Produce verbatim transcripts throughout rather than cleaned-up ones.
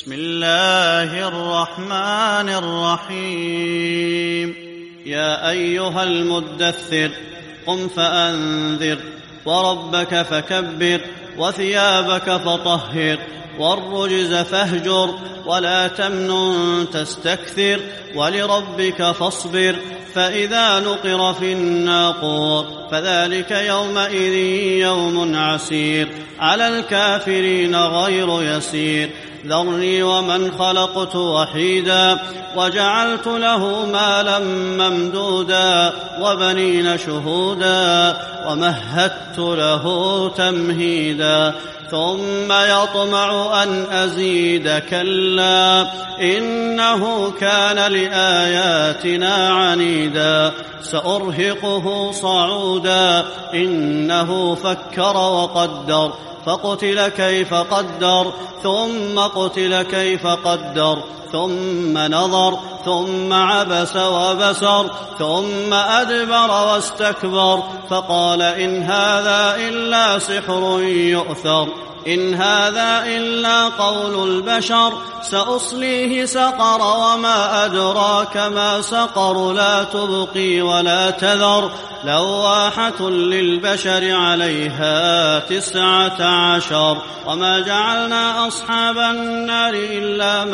بسم الله الرحمن الرحيم يا أيها المدثر قم فأنذر وربك فكبر وثيابك فطهر والرجز فاهجر ولا تمنن تستكثر ولربك فاصبر فإذا نقر في الناقور فذلك يومئذ يوم عسير على الكافرين غير يسير ذرني ومن خلقت وحيدا وجعلت له مالا ممدودا وبنين شهودا ومهدت له تمهيدا ثم يطمع أن أزيد كلا إنه كان لآياتنا عنيدا سأرهقه صعودا إنه فكر وقدر فقتل كيف قدر ثم قتل كيف قدر ثم نظر ثم عبس وبسر ثم أدبر واستكبر فقال إن هذا إلا سحر يؤثر إن هذا إلا قول البشر سأصليه سقر وما أدراك ما سقر لا تبقي ولا تذر لواحة للبشر عليها تسعة عشر وما جعلنا أصحاب النار إلا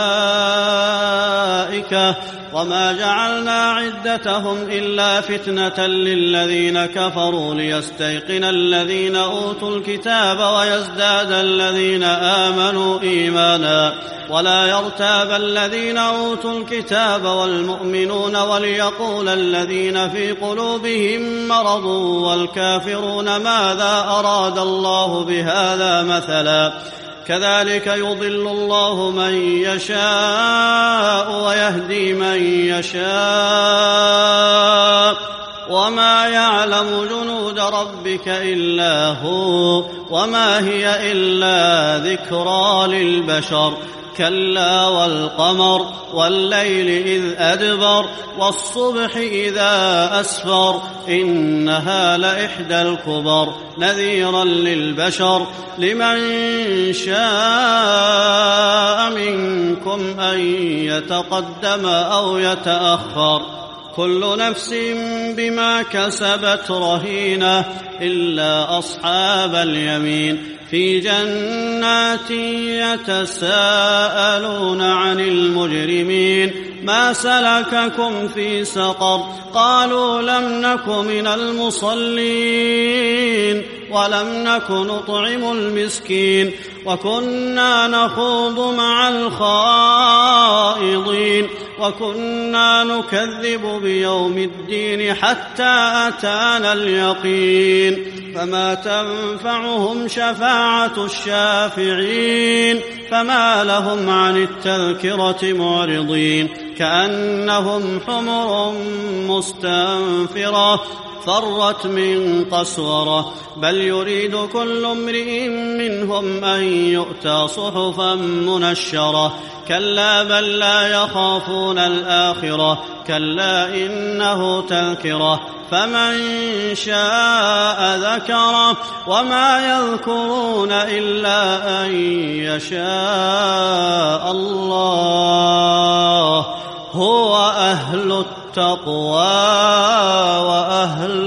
ملائكة وما جعلنا عدتهم إلا فتنة للذين كفروا ليستيقن الذين أوتوا الكتاب ويزداد الذين آمنوا إيمانا ولا يرتاب الذين أوتوا الكتاب والمؤمنون وليقول الذين في قلوبهم مرض والكافرون ماذا أراد الله بهذا مثلا كذلك يضل الله من يشاء ويهدي من يشاء وما يعلم جنود ربك إلا هو وما هي إلا ذكرى للبشر كلا والقمر والليل إذ أدبر والصبح إذا أسفر إنها لإحدى الكبر نذيرا للبشر لمن شاء منكم أن يتقدم أو يتأخر كل نفس بما كسبت رهينة إلا أصحاب اليمين في جنات يتساءلون عن المجرمين ما سلككم في سقر قالوا لم نك من المصلين ولم نك نطعم المسكين وكنا نخوض مع الخائضين وكنا نكذب بيوم الدين حتى أتانا اليقين فما تنفعهم شفاعة الشافعين فما لهم عن التذكرة معرضين كأنهم حمر مستنفرة فرت من قسورة بل يريد كل امرئ منهم أن يؤتى صحفا منشرة كلا بل لا يخافون الآخرة كلا إنه تذكرة فمن شاء ذكره وما يذكرون إلا أن يشاء الله هو أهل التقوى وأهل